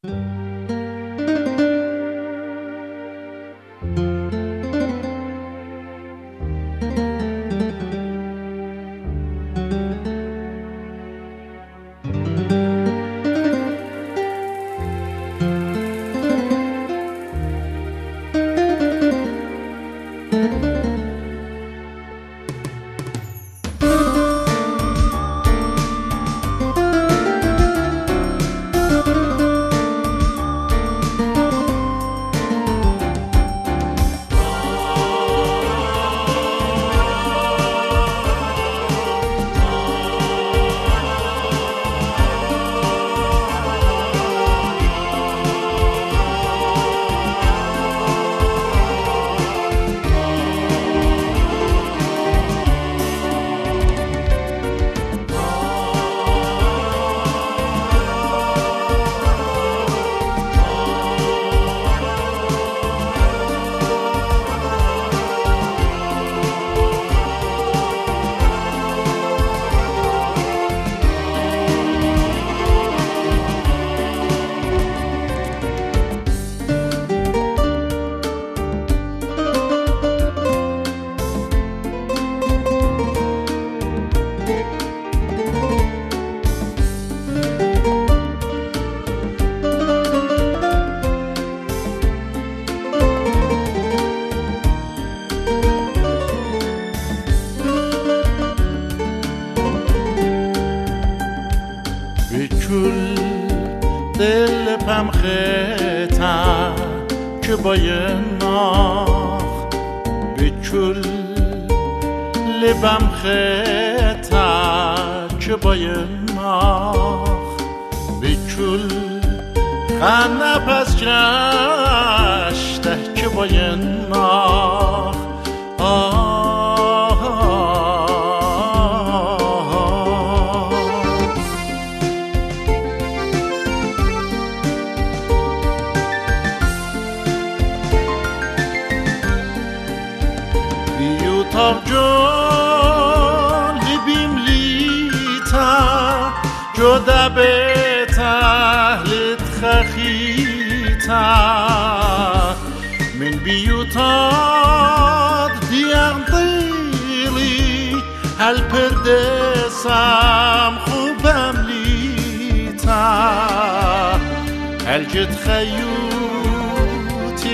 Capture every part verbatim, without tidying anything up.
بکل دل پم خیتا که باید ناخ بکل لبم خیتا که باید ناخ بکل خانه پس جشته که باید ناخ Tar jol libim lita joda betahlit khita min biyutad diyan tili hal perdesam khubam lita hal jid khayuti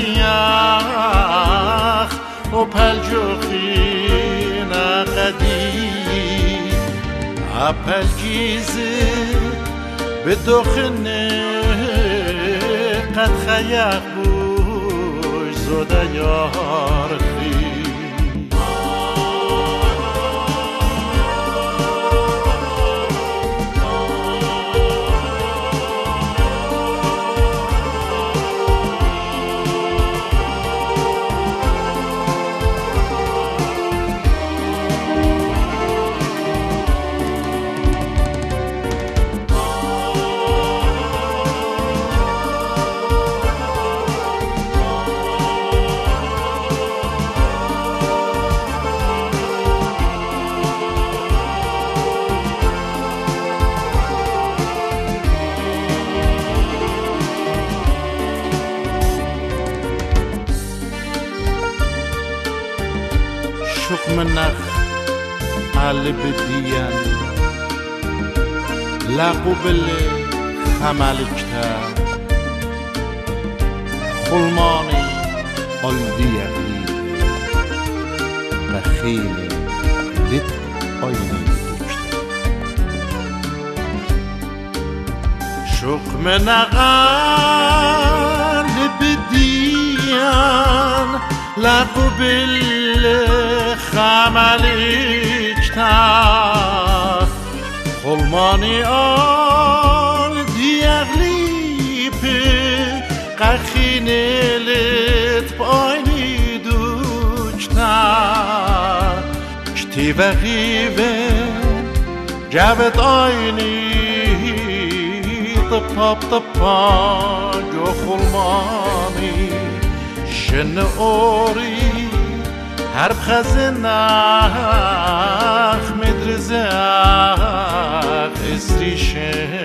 qadiyakh وپلجوخین قدیم اپلجیزه به دخنه قد خیق بوش زوده یارخی منخ قلب دیان لقبل خمالکتا خلمانی قلدیقی بخیلی لط آینی دکتا شق منخ قلب دیان لقبل خمالکتا خلمانی آل دیگلی پی قخینلت پایینی دوچتا کتی وقیوه جابت آینی طباب طبا جو خلمانی شن اوری هر خزناخ مدرزاخ اسریشه